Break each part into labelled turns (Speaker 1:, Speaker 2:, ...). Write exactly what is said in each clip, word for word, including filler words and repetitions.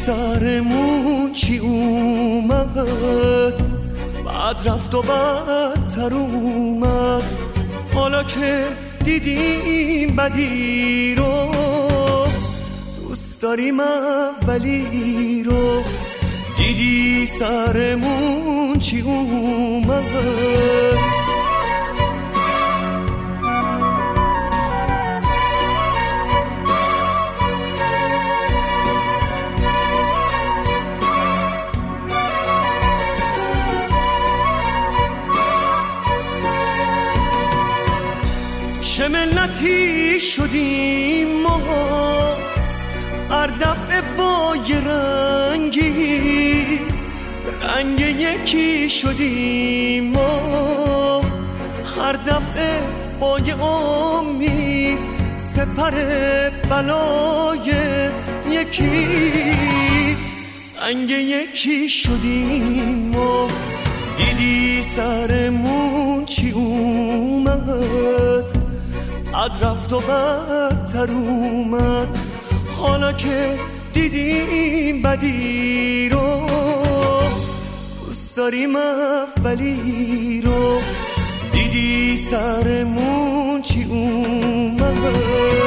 Speaker 1: سرمون چی اومد، بعد رفت و بدتر اومد. حالا که دیدیم بدی رو، دوست داریم اولی رو. دیدی سرمون چی اومد. چه ملتی شدیم ما، هر دفعه با یه رنگی، رنگ یکی شدیم ما. هر دفعه با یه امید، سپر بلای یکی، سنگ یکی شدیم ما. دیدی سرمون چی اومد، بعد رفت و بدتر اومد. حالا که دیدیم بدی رو، دوست داریم اولی رو. دیدی سرمون چی اومد.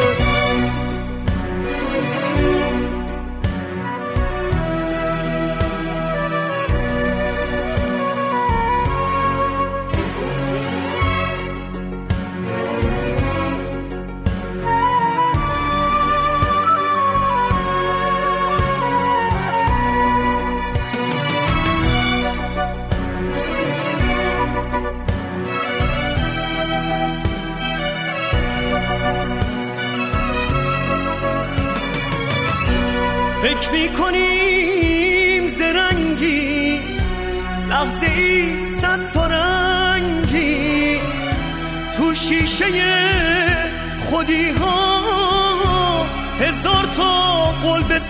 Speaker 1: فکر میکنیم زرنگی، لحظه ای صد تا رنگی، تو شیشه خودی ها هزار تا قلب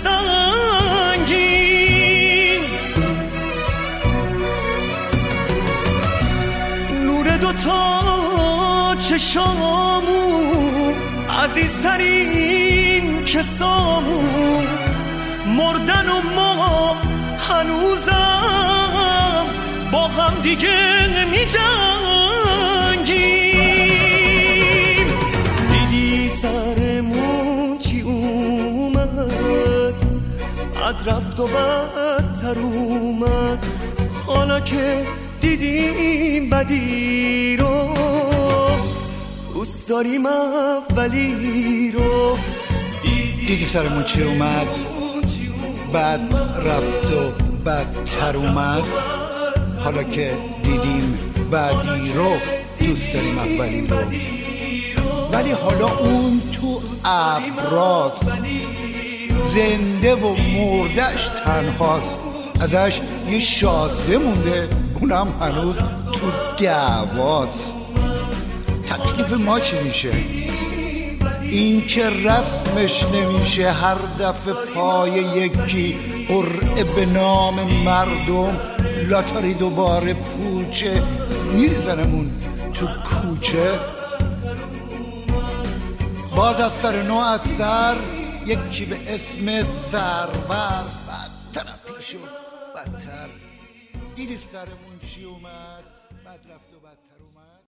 Speaker 1: سنگین. نور دوتا چشامون، عزیزترین کسامون، مردن و ما هنوزم با هم دیگه می جنگیم. دیدی سرمون چی اومد، بعد رفت و بدتر اومد. حالا که دیدیم بدی رو، دوست داریم اولی رو.
Speaker 2: دیدی سرمون چی اومد، بعد رفت و بدتر اومد. حالا که دیدیم بعدی رو، دوست داریم اولی رو. ولی حالا اون تو ابراست، زنده و مردش تنهاست. ازش یه شازده مونده، اونم هنوز تو دعواست. تکلیف ما چی میشه؟ این که رسمش نمیشه هر دفعه پای یکی قرعه به نام مردم، لاتاری دوباره پوچه میریزنمون تو کوچه. باز از سر نو از سر یکی به اسم سرور، بدتر پیش و بدتر. دیدی سرمون چی اومد، بعد رفت و بدتر اومد.